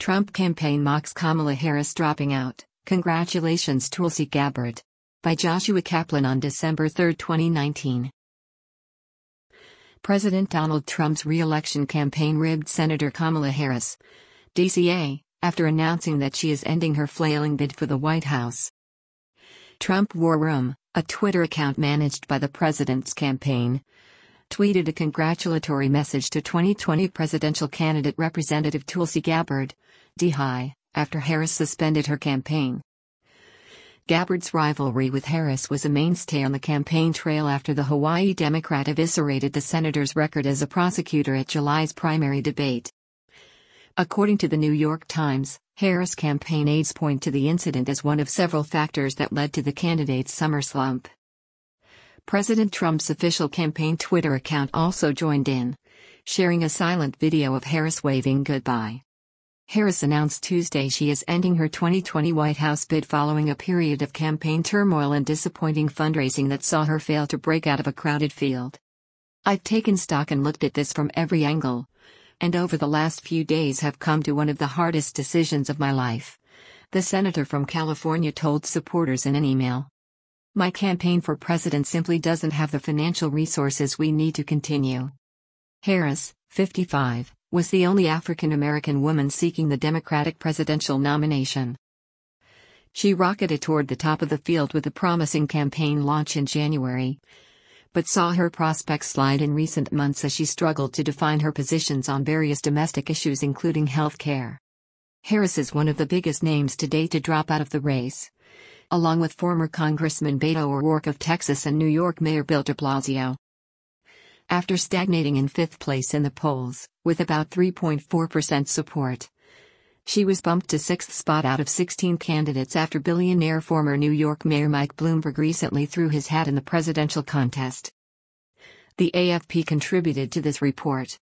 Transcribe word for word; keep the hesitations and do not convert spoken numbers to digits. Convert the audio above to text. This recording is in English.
Trump campaign mocks Kamala Harris dropping out. Congratulations Tulsi Gabbard. By Joshua Kaplan on December third, twenty nineteen. President Donald Trump's re-election campaign ribbed Senator Kamala Harris, D C A, after announcing that she is ending her flailing bid for the White House. Trump War Room, a Twitter account managed by the president's campaign, tweeted a congratulatory message to twenty twenty presidential candidate Representative Tulsi Gabbard, D C A, after Harris suspended her campaign. Gabbard's rivalry with Harris was a mainstay on the campaign trail after the Hawaii Democrat eviscerated the senator's record as a prosecutor at July's primary debate. According to the New York Times, Harris campaign aides point to the incident as one of several factors that led to the candidate's summer slump. President Trump's official campaign Twitter account also joined in, sharing a silent video of Harris waving goodbye. Harris announced Tuesday she is ending her twenty twenty White House bid following a period of campaign turmoil and disappointing fundraising that saw her fail to break out of a crowded field. "I've taken stock and looked at this from every angle, and over the last few days have come to one of the hardest decisions of my life," the senator from California told supporters in an email. "My campaign for president simply doesn't have the financial resources we need to continue." Harris, fifty-five, was the only African-American woman seeking the Democratic presidential nomination. She rocketed toward the top of the field with a promising campaign launch in January, but saw her prospects slide in recent months as she struggled to define her positions on various domestic issues including health care. Harris is one of the biggest names to date to drop out of the race, along with former Congressman Beto O'Rourke of Texas and New York Mayor Bill de Blasio. After stagnating in fifth place in the polls, with about three point four percent support, she was bumped to sixth spot out of sixteen candidates after billionaire former New York Mayor Mike Bloomberg recently threw his hat in the presidential contest. The A F P contributed to this report.